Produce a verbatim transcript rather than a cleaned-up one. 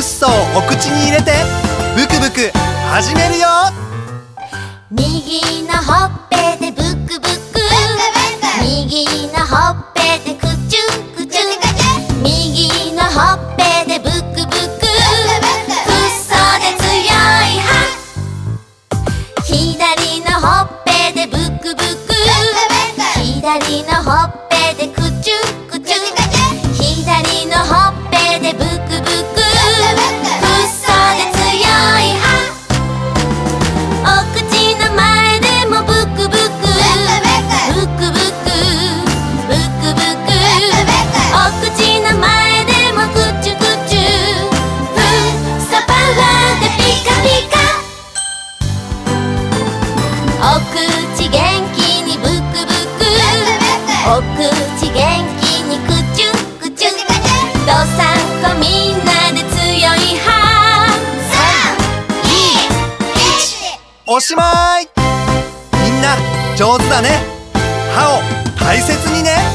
素をお口に入れてブクブク始めるよ。 右のほっぺでブクブク、右のほっぺでクチュクチュ、右のほっぺでブクブク、フッ素で強い歯。左のほっぺでブクブク、左のほっぺでクチュクチュ、左のほっぺでブクブク、フッ素で強い歯。お口の前でもブクブク、ブクブク、ブクブク、お口の前でもクチュクチュ、フッ素パワーでピカピカ。お口元気にブクブク、お口元気にクチュクチュ、どさんこみんなで強い歯。さん、に、いち。 おしまい。みんな上手だね。歯を大切にね。